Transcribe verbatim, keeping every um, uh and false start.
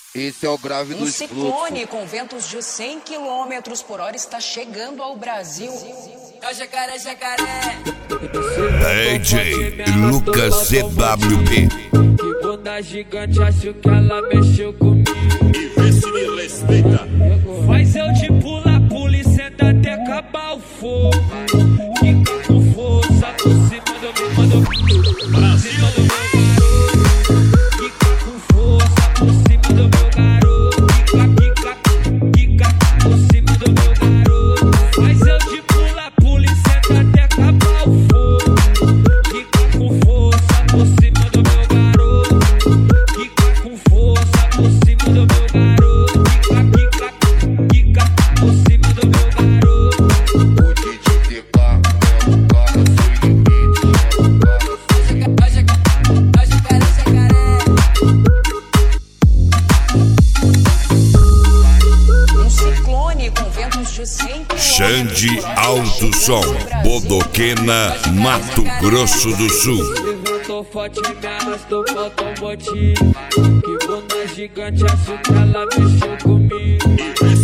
Esse é o grave Um dos ciclone fluxos. com ventos de cem quilômetros por hora está chegando ao Brasil. É o jacaré, jacaré. D J Lucas C W B. Que bunda gigante, acho que ela mexeu comigo. E vê se me respeita. Faz eu de pula, pula e senta até acabar o fogo. Fica com força por cima do meu, mando Brasil. cima do meu garoto. Fica com força por cima do meu garoto. Fica, fica, fica por cima do meu garoto. Faz eu de pula, pula e senta até acabar o fogo. Fica com força por cima do meu garoto. Fica com força por cima do meu garoto. Fica, fica, fica por cima do meu garoto. O D J T K é o cara sem limite, é o cara sem É o jacaré, jacaré. Um ciclone com ventos de cem quilômetros Xande por hora Alto está Som, chegando ao Brasil. Bodoquena, Mato Grosso do Sul. Levantou forte, me arrastou, faltou um motivo. Que bunda gigante, acho que ela mexeu comigo. E vê